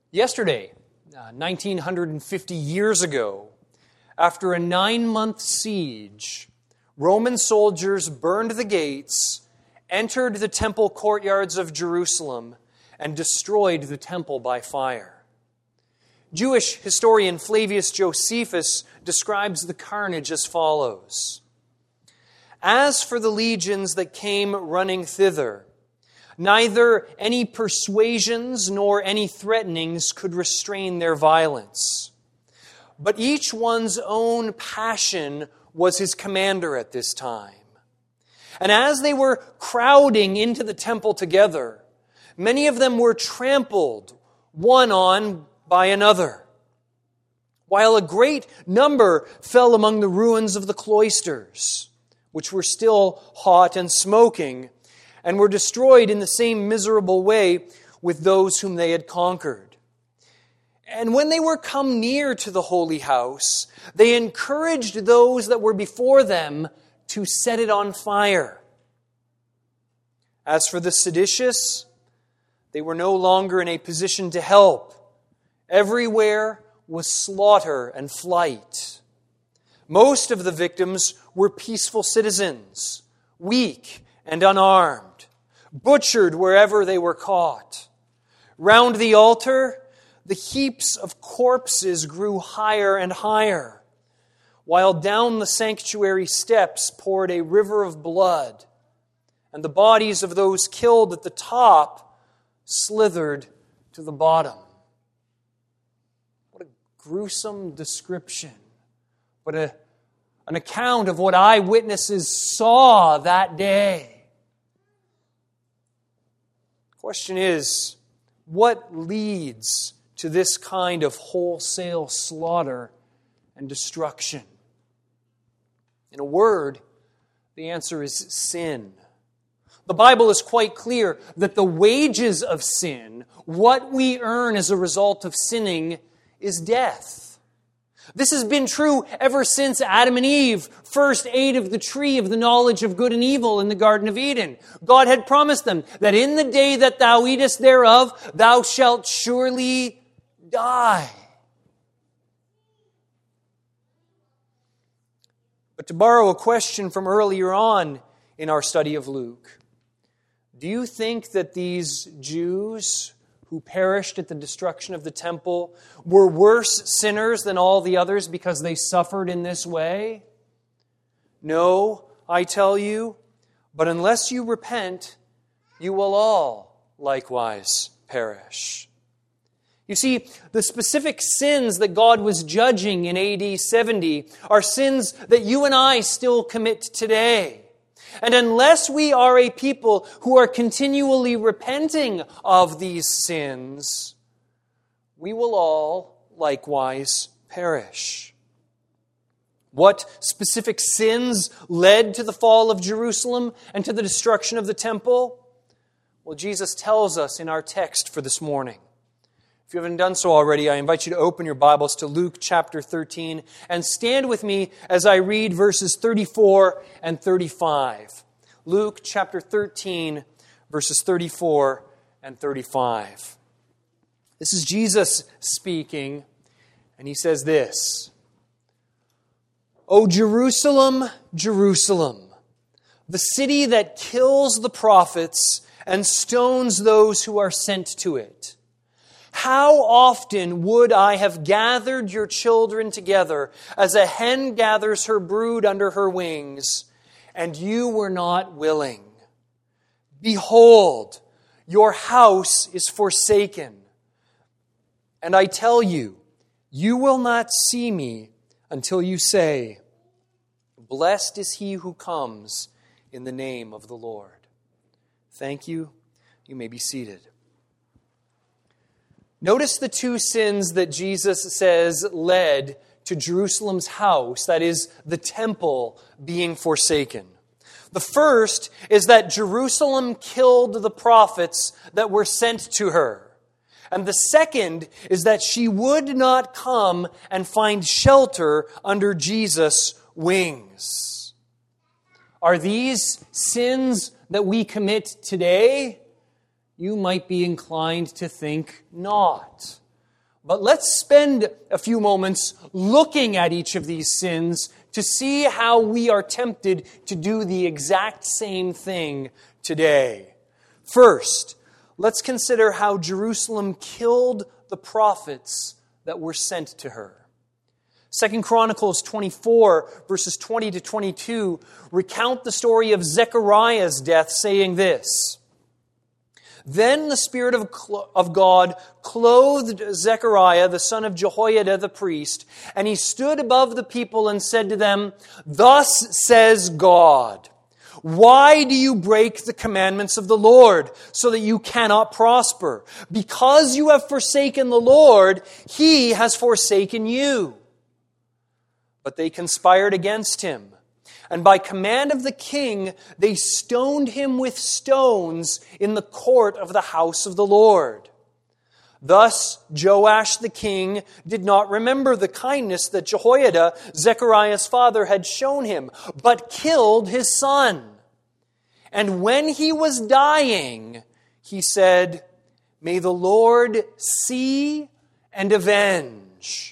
Yesterday, 1950 years ago, after a 9-month siege, Roman soldiers burned the gates, entered the temple courtyards of Jerusalem, and destroyed the temple by fire. Jewish historian Flavius Josephus describes the carnage as follows. As for the legions that came running thither, neither any persuasions nor any threatenings could restrain their violence. But each one's own passion was his commander at this time. And as they were crowding into the temple together, many of them were trampled one on by another, while a great number fell among the ruins of the cloisters, which were still hot and smoking, and were destroyed in the same miserable way with those whom they had conquered. And when they were come near to the holy house, they encouraged those that were before them to set it on fire. As for the seditious, they were no longer in a position to help. Everywhere was slaughter and flight. Most of the victims were peaceful citizens, weak and unarmed, butchered wherever they were caught. Round the altar, the heaps of corpses grew higher and higher, while down the sanctuary steps poured a river of blood, and the bodies of those killed at the top slithered to the bottom. What a gruesome description. What an account of what eyewitnesses saw that day. The question is, what leads to this kind of wholesale slaughter and destruction? In a word, the answer is sin. The Bible is quite clear that the wages of sin, what we earn as a result of sinning, is death. This has been true ever since Adam and Eve first ate of the tree of the knowledge of good and evil in the Garden of Eden. God had promised them that in the day that thou eatest thereof, thou shalt surely die. But to borrow a question from earlier on in our study of Luke, do you think that these Jews who perished at the destruction of the temple were worse sinners than all the others because they suffered in this way? No, I tell you, but unless you repent, you will all likewise perish. You see, the specific sins that God was judging in AD 70 are sins that you and I still commit today. And unless we are a people who are continually repenting of these sins, we will all likewise perish. What specific sins led to the fall of Jerusalem and to the destruction of the temple? Well, Jesus tells us in our text for this morning. If you haven't done so already, I invite you to open your Bibles to Luke chapter 13 and stand with me as I read verses 34 and 35. Luke chapter 13, verses 34 and 35. This is Jesus speaking, and he says this, O Jerusalem, Jerusalem, the city that kills the prophets and stones those who are sent to it. How often would I have gathered your children together as a hen gathers her brood under her wings, and you were not willing? Behold, your house is forsaken. And I tell you, you will not see me until you say, Blessed is he who comes in the name of the Lord. Thank you. You may be seated. Notice the two sins that Jesus says led to Jerusalem's house, that is, the temple, being forsaken. The first is that Jerusalem killed the prophets that were sent to her. And the second is that she would not come and find shelter under Jesus' wings. Are these sins that we commit today? You might be inclined to think not. But let's spend a few moments looking at each of these sins to see how we are tempted to do the exact same thing today. First, let's consider how Jerusalem killed the prophets that were sent to her. 2 Chronicles 24, verses 20 to 22, recount the story of Zechariah's death, saying this: Then the Spirit of God clothed Zechariah, the son of Jehoiada the priest, and he stood above the people and said to them, Thus says God, why do you break the commandments of the Lord so that you cannot prosper? Because you have forsaken the Lord, He has forsaken you. But they conspired against him, and by command of the king, they stoned him with stones in the court of the house of the Lord. Thus Joash the king did not remember the kindness that Jehoiada, Zechariah's father, had shown him, but killed his son. And when he was dying, he said, May the Lord see and avenge.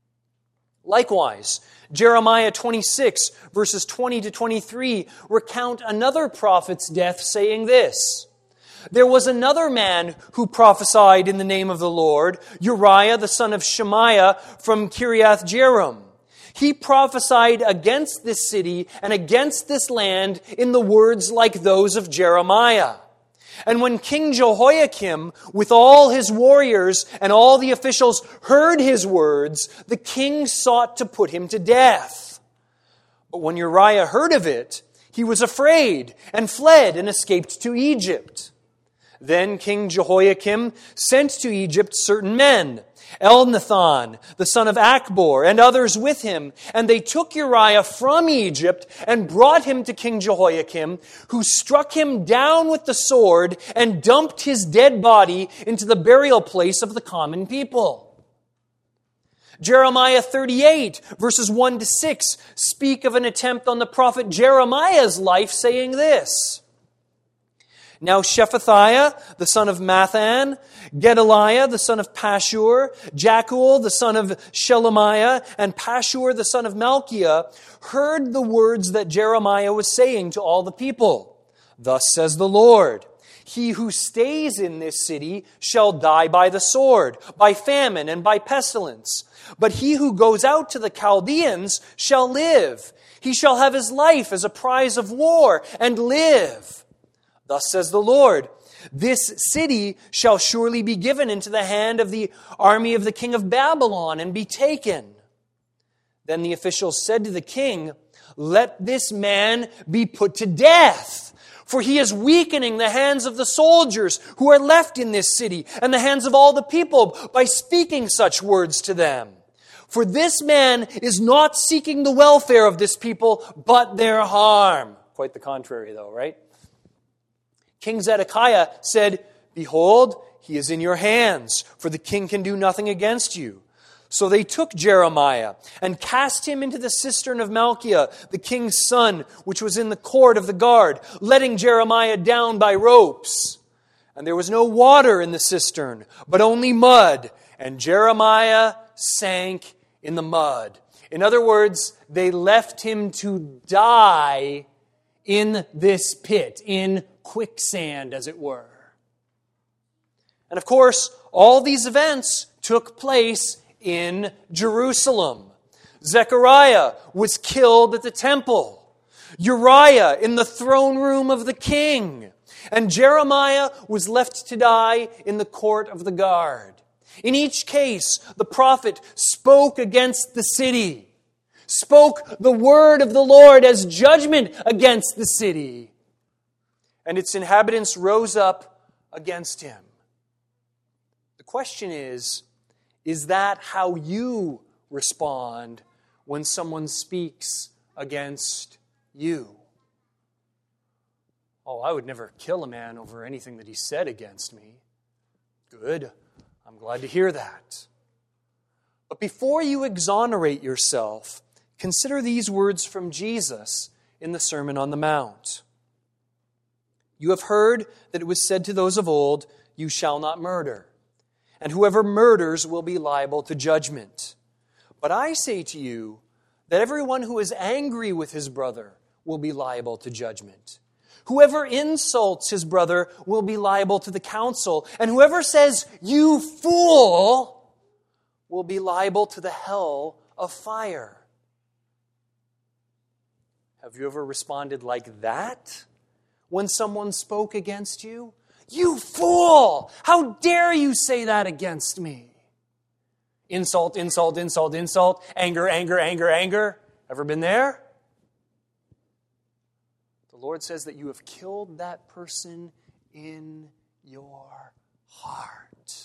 Likewise, Jeremiah 26, verses 20 to 23, recount another prophet's death, saying this: There was another man who prophesied in the name of the Lord, Uriah the son of Shemaiah from Kiriath Jearim. He prophesied against this city and against this land in the words like those of Jeremiah. And when King Jehoiakim, with all his warriors and all the officials, heard his words, the king sought to put him to death. But when Uriah heard of it, he was afraid and fled and escaped to Egypt. Then King Jehoiakim sent to Egypt certain men, Elnathan, the son of Akbor, and others with him, and they took Uriah from Egypt and brought him to King Jehoiakim, who struck him down with the sword and dumped his dead body into the burial place of the common people. Jeremiah 38, verses 1 to 6, speak of an attempt on the prophet Jeremiah's life, saying this: Now Shephatiah, the son of Mathan, Gedaliah, the son of Pashur, Jacuel, the son of Shelemiah, and Pashur, the son of Malchiah, heard the words that Jeremiah was saying to all the people. Thus says the Lord, He who stays in this city shall die by the sword, by famine, and by pestilence. But he who goes out to the Chaldeans shall live. He shall have his life as a prize of war, and live. Thus says the Lord, This city shall surely be given into the hand of the army of the king of Babylon and be taken. Then the officials said to the king, Let this man be put to death, for he is weakening the hands of the soldiers who are left in this city and the hands of all the people by speaking such words to them. For this man is not seeking the welfare of this people, but their harm. Quite the contrary, though, right? King Zedekiah said, Behold, he is in your hands, for the king can do nothing against you. So they took Jeremiah and cast him into the cistern of Malchiah, the king's son, which was in the court of the guard, letting Jeremiah down by ropes. And there was no water in the cistern, but only mud, and Jeremiah sank in the mud. In other words, they left him to die in this pit, in quicksand, as it were. And of course, all these events took place in Jerusalem. Zechariah was killed at the temple. Uriah in the throne room of the king. And Jeremiah was left to die in the court of the guard. In each case, the prophet spoke against the city, spoke the word of the Lord as judgment against the city. And its inhabitants rose up against him. The question is that how you respond when someone speaks against you? Oh, I would never kill a man over anything that he said against me. Good. I'm glad to hear that. But before you exonerate yourself, consider these words from Jesus in the Sermon on the Mount. You have heard that it was said to those of old, You shall not murder. and whoever murders will be liable to judgment. But I say to you that everyone who is angry with his brother will be liable to judgment. Whoever insults his brother will be liable to the council, and whoever says, 'You fool,' will be liable to the hell of fire." Have you ever responded like that when someone spoke against you? "You fool! How dare you say that against me?" Insult, insult, insult, insult. Anger, anger, anger, anger. Ever been there? The Lord says that you have killed that person in your heart.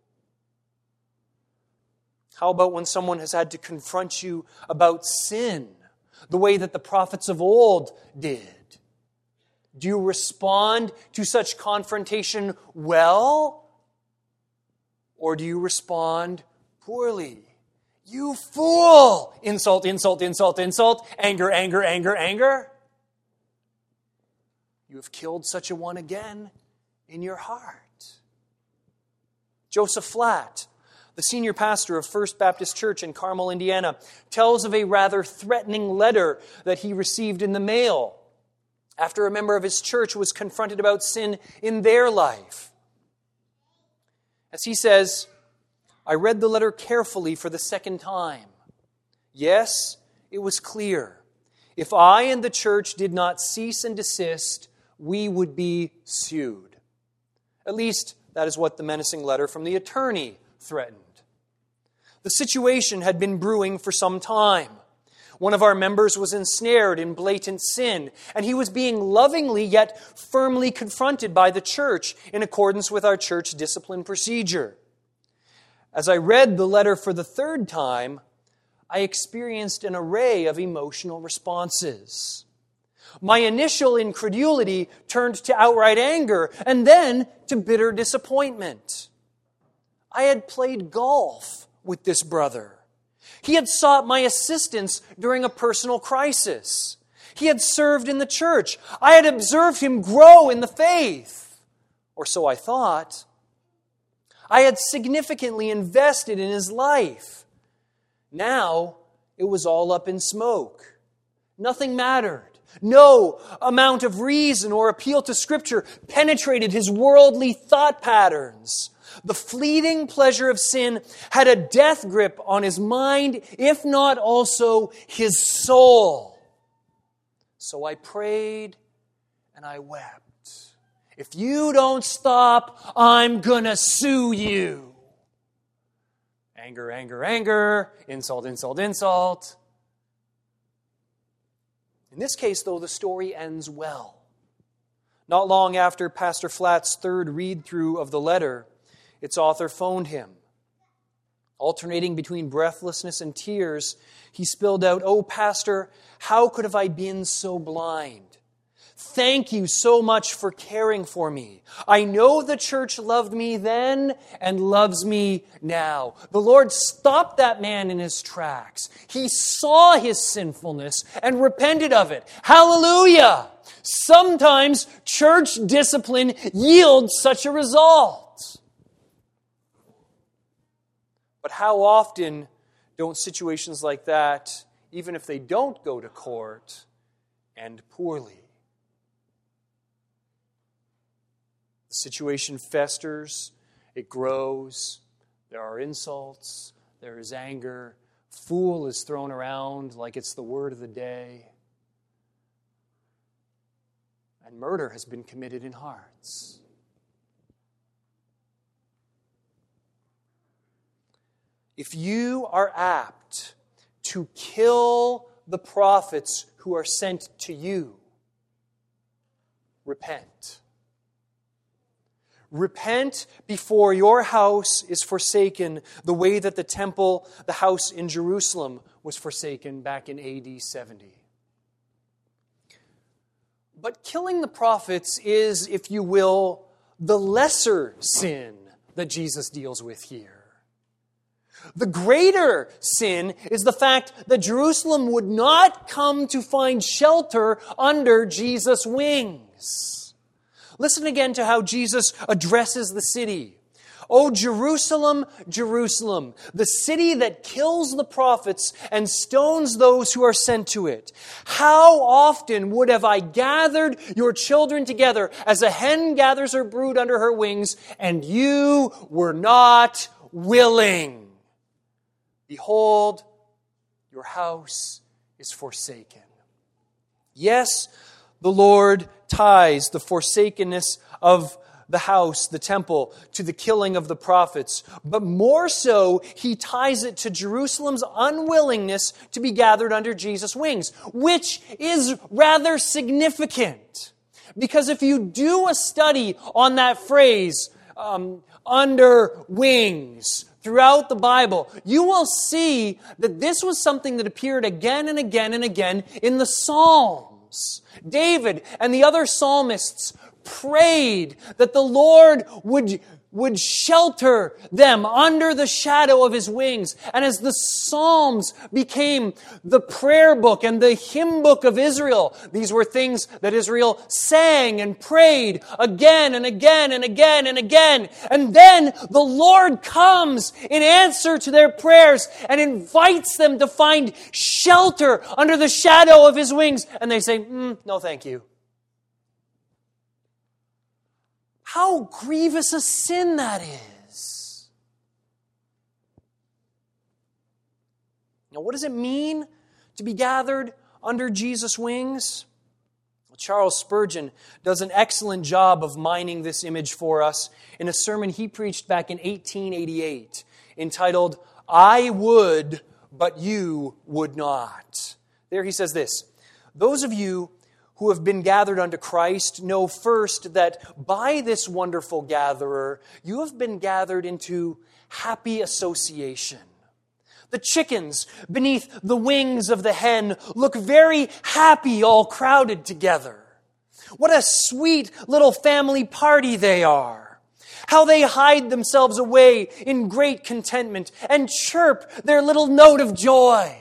How about when someone has had to confront you about sin, the way that the prophets of old did? Do you respond to such confrontation well? Or do you respond poorly? "You fool!" Insult, insult, insult, insult. Anger, anger, anger, anger. You have killed such a one again in your heart. Joseph Flatt, the senior pastor of First Baptist Church in Carmel, Indiana, tells of a rather threatening letter that he received in the mail after a member of his church was confronted about sin in their life. As he says, "I read the letter carefully for the second time. Yes, it was clear. If I and the church did not cease and desist, we would be sued." At least, that is what the menacing letter from the attorney threatened. The situation had been brewing for some time. One of our members was ensnared in blatant sin, and he was being lovingly yet firmly confronted by the church in accordance with our church discipline procedure. As I read the letter for the third time, I experienced an array of emotional responses. My initial incredulity turned to outright anger, and then to bitter disappointment. I had played golf with this brother. He had sought my assistance during a personal crisis. He had served in the church. I had observed him grow in the faith. Or so I thought. I had significantly invested in his life. Now, it was all up in smoke. Nothing mattered. No amount of reason or appeal to Scripture penetrated his worldly thought patterns. The fleeting pleasure of sin had a death grip on his mind, if not also his soul. So I prayed and I wept. "If you don't stop, I'm gonna sue you." Anger, anger, anger. Insult, insult, insult. In this case, though, the story ends well. Not long after Pastor Flatt's third read-through of the letter, its author phoned him. Alternating between breathlessness and tears, he spilled out, "Oh, Pastor, how could have I been so blind? Thank you so much for caring for me. I know the church loved me then and loves me now. The Lord stopped that man in his tracks. He saw his sinfulness and repented of it. Hallelujah! Sometimes church discipline yields such a result." But how often don't situations like that, even if they don't go to court, end poorly? The situation festers, it grows, there are insults, there is anger, fool is thrown around like it's the word of the day, and murder has been committed in hearts. If you are apt to kill the prophets who are sent to you, repent. Repent before your house is forsaken the way that the temple, the house in Jerusalem, was forsaken back in AD 70. But killing the prophets is, if you will, the lesser sin that Jesus deals with here. The greater sin is the fact that Jerusalem would not come to find shelter under Jesus' wings. Listen again to how Jesus addresses the city. O Jerusalem, Jerusalem, the city that kills the prophets and stones those who are sent to it. How often would have I gathered your children together as a hen gathers her brood under her wings, and you were not willing. Behold, your house is forsaken. Yes, the Lord ties the forsakenness of the house, the temple, to the killing of the prophets. But more so, he ties it to Jerusalem's unwillingness to be gathered under Jesus' wings, which is rather significant. Because if you do a study on that phrase, under wings, throughout the Bible, you will see that this was something that appeared again and again and again in the Psalms. David and the other psalmists prayed that the Lord would shelter them under the shadow of His wings. And as the Psalms became the prayer book and the hymn book of Israel, these were things that Israel sang and prayed again and again and again and again. And then the Lord comes in answer to their prayers and invites them to find shelter under the shadow of His wings. And they say, no thank you. How grievous a sin that is. Now, what does it mean to be gathered under Jesus' wings? Well, Charles Spurgeon does an excellent job of mining this image for us in a sermon he preached back in 1888, entitled, I Would, But You Would Not. There he says this, those of you who have been gathered unto Christ know first that by this wonderful gatherer, you have been gathered into happy association. The chickens beneath the wings of the hen look very happy all crowded together. What a sweet little family party they are. How they hide themselves away in great contentment and chirp their little note of joy.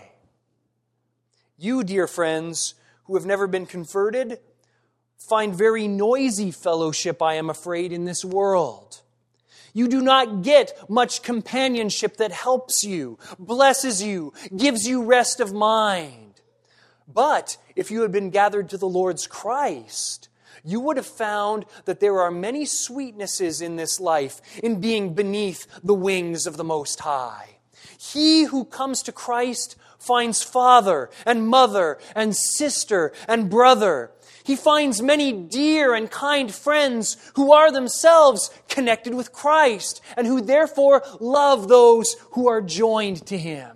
You, dear friends, who have never been converted, find very noisy fellowship, I am afraid, in this world. You do not get much companionship that helps you, blesses you, gives you rest of mind. But if you had been gathered to the Lord's Christ, you would have found that there are many sweetnesses in this life in being beneath the wings of the Most High. He who comes to Christ finds father and mother and sister and brother. He finds many dear and kind friends who are themselves connected with Christ and who therefore love those who are joined to Him.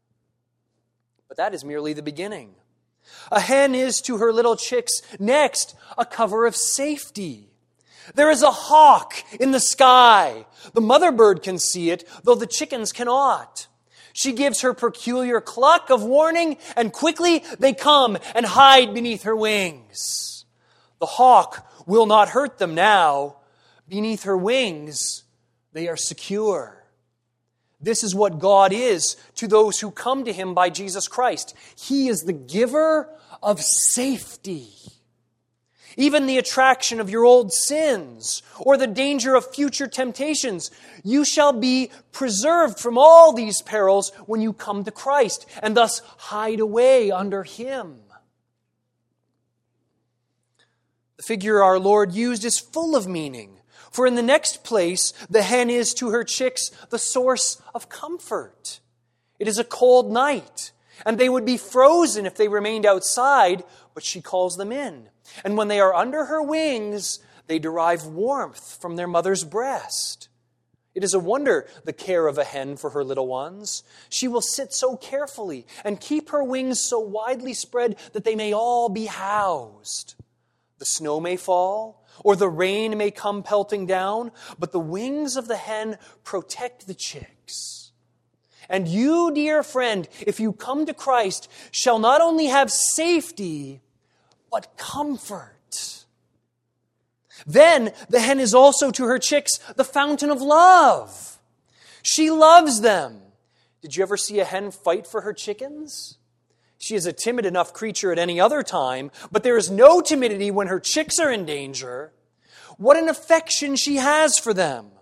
But that is merely the beginning. A hen is to her little chicks next a cover of safety. There is a hawk in the sky. The mother bird can see it, though the chickens cannot. She gives her peculiar cluck of warning, and quickly they come and hide beneath her wings. The hawk will not hurt them now. Beneath her wings, they are secure. This is what God is to those who come to Him by Jesus Christ. He is the giver of safety. Even the attraction of your old sins or the danger of future temptations, you shall be preserved from all these perils when you come to Christ and thus hide away under Him. The figure our Lord used is full of meaning. For in the next place, the hen is to her chicks the source of comfort. It is a cold night, and they would be frozen if they remained outside, but she calls them in. And when they are under her wings, they derive warmth from their mother's breast. It is a wonder, the care of a hen for her little ones. She will sit so carefully and keep her wings so widely spread that they may all be housed. The snow may fall, or the rain may come pelting down, but the wings of the hen protect the chicks. And you, dear friend, if you come to Christ, shall not only have safety, but comfort. Then the hen is also to her chicks the fountain of love. She loves them. Did you ever see a hen fight for her chickens? She is a timid enough creature at any other time, but there is no timidity when her chicks are in danger. What an affection she has for them.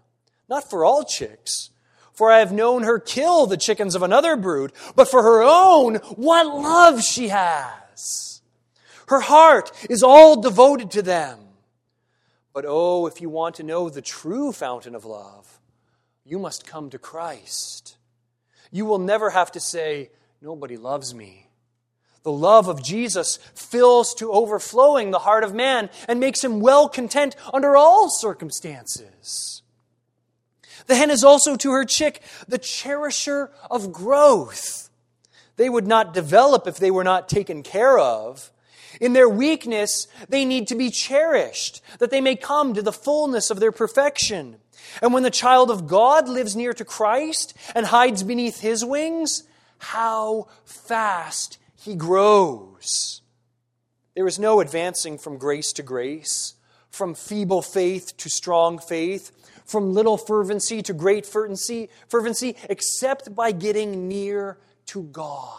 not for all chicks, for I have known her kill the chickens of another brood, but for her own, what love she has! Her heart is all devoted to them. But oh, if you want to know the true fountain of love, you must come to Christ. You will never have to say, nobody loves me. The love of Jesus fills to overflowing the heart of man and makes him well content under all circumstances. The hen is also to her chick the cherisher of growth. They would not develop if they were not taken care of. In their weakness, they need to be cherished, that they may come to the fullness of their perfection. And when the child of God lives near to Christ and hides beneath his wings, how fast he grows. There is no advancing from grace to grace, from feeble faith to strong faith, from little fervency to great fervency, except by getting near to God.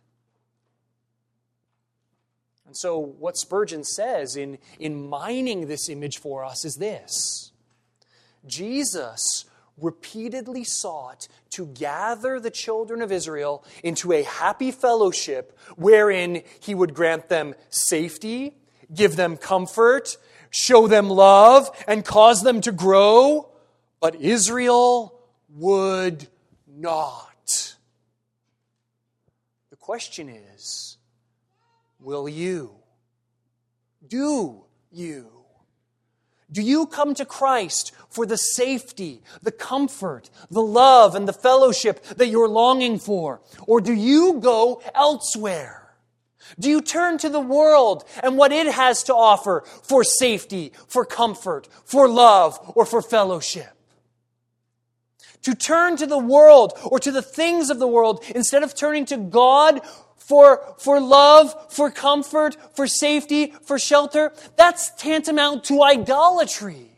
And so what Spurgeon says in mining this image for us is this: Jesus repeatedly sought to gather the children of Israel into a happy fellowship wherein he would grant them safety, give them comfort, show them love, and cause them to grow. But Israel would not. The question is, will you? Do you? Do you come to Christ for the safety, the comfort, the love, and the fellowship that you're longing for? Or do you go elsewhere? Do you turn to the world and what it has to offer for safety, for comfort, for love, or for fellowship? To turn to the world or to the things of the world instead of turning to God for love, for comfort, for safety, for shelter, that's tantamount to idolatry.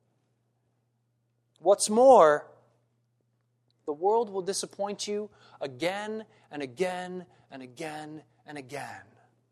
What's more, the world will disappoint you again and again and again and again.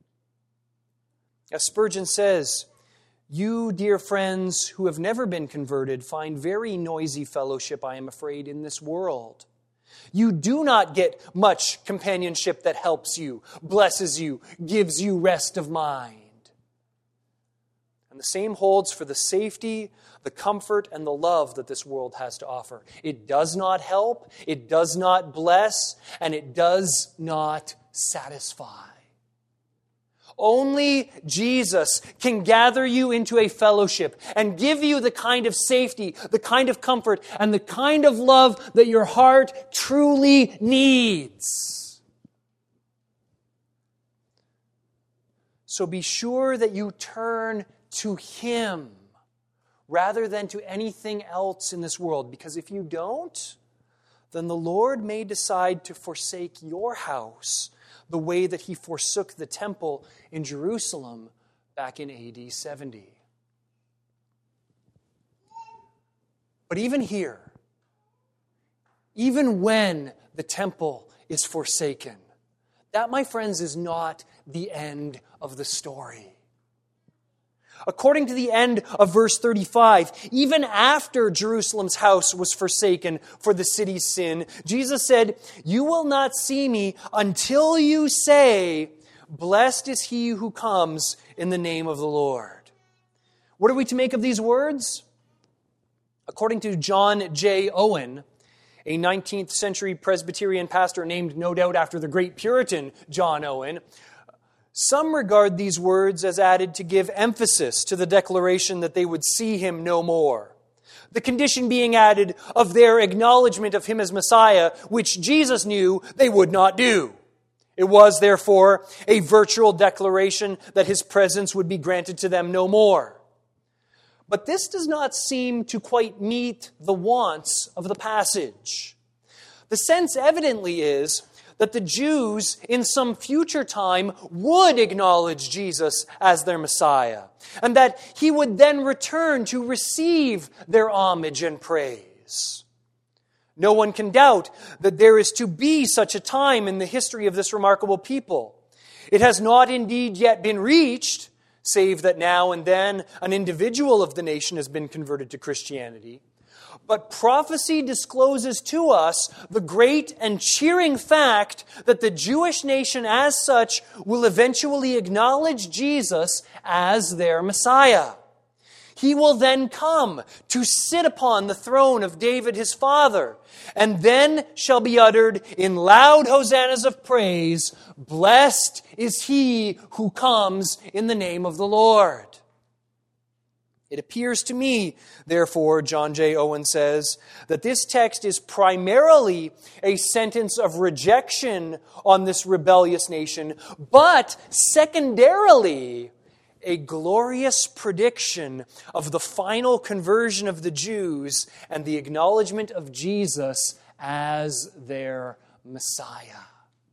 As Spurgeon says, you, dear friends, who have never been converted, find very noisy fellowship, I am afraid, in this world. You do not get much companionship that helps you, blesses you, gives you rest of mind. And the same holds for the safety, the comfort, and the love that this world has to offer. It does not help, it does not bless, and it does not satisfy. Only Jesus can gather you into a fellowship and give you the kind of safety, the kind of comfort, and the kind of love that your heart truly needs. So be sure that you turn to Him rather than to anything else in this world, because if you don't, then the Lord may decide to forsake your house the way that He forsook the temple in Jerusalem back in AD 70. But even here, even when the temple is forsaken, that, my friends, is not the end of the story. According to the end of verse 35, even after Jerusalem's house was forsaken for the city's sin, Jesus said, "You will not see me until you say, 'Blessed is he who comes in the name of the Lord.'" What are we to make of these words? According to John J. Owen, a 19th century Presbyterian pastor named no doubt after the great Puritan John Owen, some regard these words as added to give emphasis to the declaration that they would see Him no more. The condition being added of their acknowledgement of Him as Messiah, which Jesus knew they would not do. It was, therefore, a virtual declaration that His presence would be granted to them no more. But this does not seem to quite meet the wants of the passage. The sense evidently is that the Jews in some future time would acknowledge Jesus as their Messiah, and that He would then return to receive their homage and praise. No one can doubt that there is to be such a time in the history of this remarkable people. It has not indeed yet been reached, save that now and then an individual of the nation has been converted to Christianity. But prophecy discloses to us the great and cheering fact that the Jewish nation as such will eventually acknowledge Jesus as their Messiah. He will then come to sit upon the throne of David his father, and then shall be uttered in loud hosannas of praise, "Blessed is he who comes in the name of the Lord." It appears to me, therefore, John J. Owen says, that this text is primarily a sentence of rejection on this rebellious nation, but secondarily, a glorious prediction of the final conversion of the Jews and the acknowledgement of Jesus as their Messiah.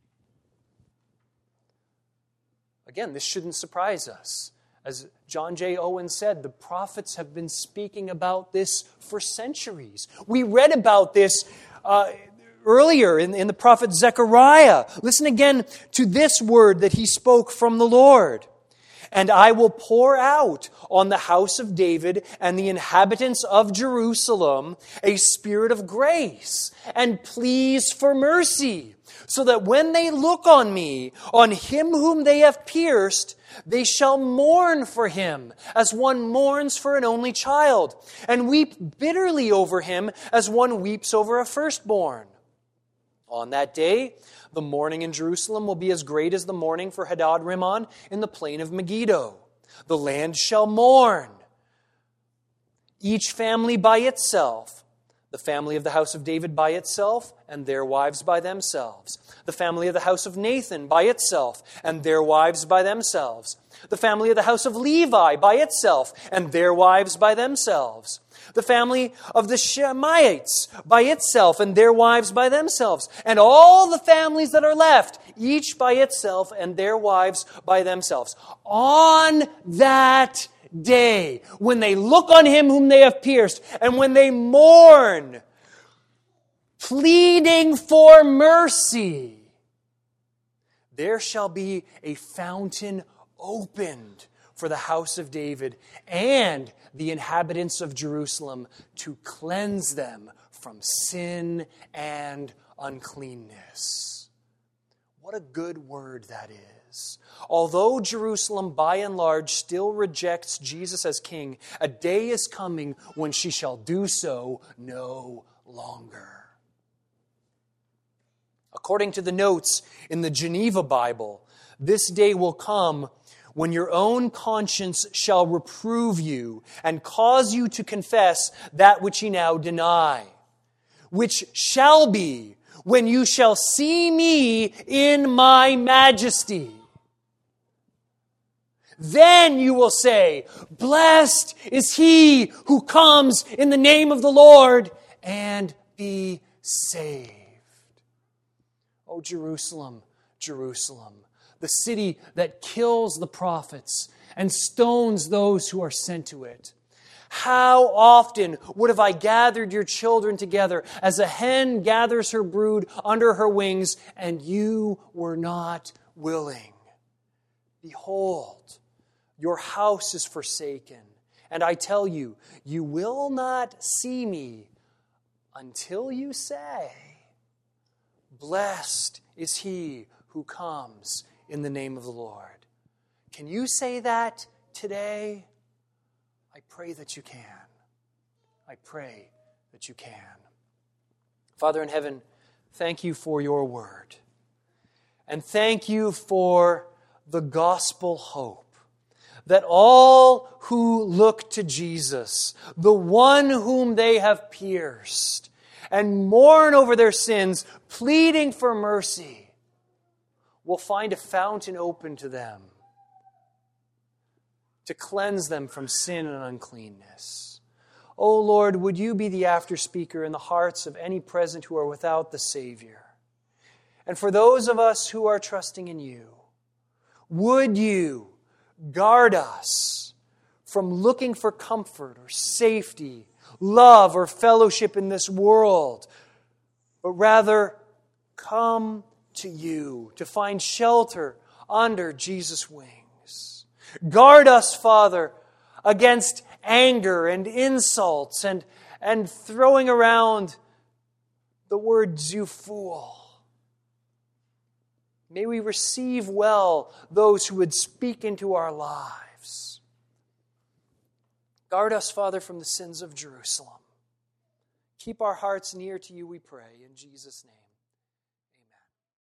Again, this shouldn't surprise us. As John J. Owen said, the prophets have been speaking about this for centuries. We read about this earlier in the prophet Zechariah. Listen again to this word that he spoke from the Lord. "And I will pour out on the house of David and the inhabitants of Jerusalem a spirit of grace and pleas for mercy, so that when they look on me, on him whom they have pierced, they shall mourn for him as one mourns for an only child, and weep bitterly over him as one weeps over a firstborn. On that day, the mourning in Jerusalem will be as great as the mourning for Hadad-Rimmon in the plain of Megiddo. The land shall mourn, each family by itself, the family of the house of David by itself, and their wives by themselves. The family of the house of Nathan by itself, and their wives by themselves. The family of the house of Levi by itself, and their wives by themselves. The family of the Shemaites by itself, and their wives by themselves. And all the families that are left, each by itself, and their wives by themselves. On that day, when they look on him whom they have pierced, and when they mourn, pleading for mercy, there shall be a fountain opened for the house of David and the inhabitants of Jerusalem to cleanse them from sin and uncleanness." What a good word that is. Although Jerusalem, by and large, still rejects Jesus as king, a day is coming when she shall do so no longer. According to the notes in the Geneva Bible, this day will come when your own conscience shall reprove you and cause you to confess that which ye now deny, which shall be when you shall see me in my majesty. Then you will say, "Blessed is he who comes in the name of the Lord," and be saved. Oh, Jerusalem, Jerusalem, the city that kills the prophets and stones those who are sent to it. How often would have I gathered your children together as a hen gathers her brood under her wings, and you were not willing. Behold, your house is forsaken, and I tell you, you will not see me until you say, "Blessed is he who comes in the name of the Lord." Can you say that today? I pray that you can. I pray that you can. Father in heaven, thank you for your word. And thank you for the gospel hope that all who look to Jesus, the one whom they have pierced, and mourn over their sins, pleading for mercy, will find a fountain open to them to cleanse them from sin and uncleanness. Oh Lord, would you be the after speaker in the hearts of any present who are without the Savior? And for those of us who are trusting in you, would you guard us from looking for comfort or safety, love or fellowship in this world, but rather come to you to find shelter under Jesus' wings. Guard us, Father, against anger and insults and and throwing around the words, "you fool." May we receive well those who would speak into our lives. Guard us, Father, from the sins of Jerusalem. Keep our hearts near to you, we pray, in Jesus' name.